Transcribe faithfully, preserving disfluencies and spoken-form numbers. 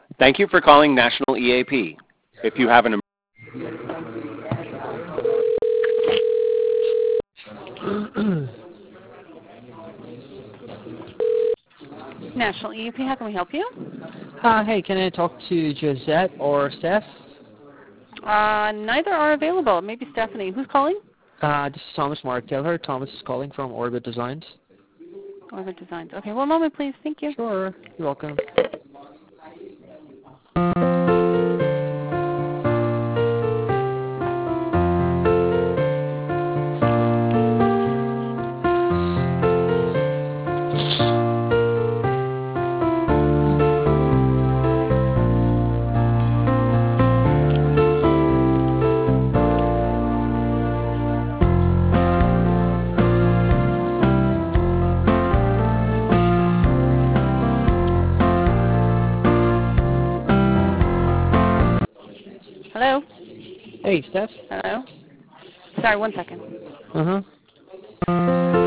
Thank you for calling National E A P. If you have an National E A P, how can we help you? Uh, hey, can I talk to Josette or Steph? Uh, neither are available. Maybe Stephanie. Who's calling? Uh, this is Thomas Mark. Tell her Thomas is calling from Orbit Designs. Orbit Designs. Okay, one moment, please. Thank you. Sure. You're welcome. Hello? Hey, Steph? Hello? Sorry, one second. Uh-huh.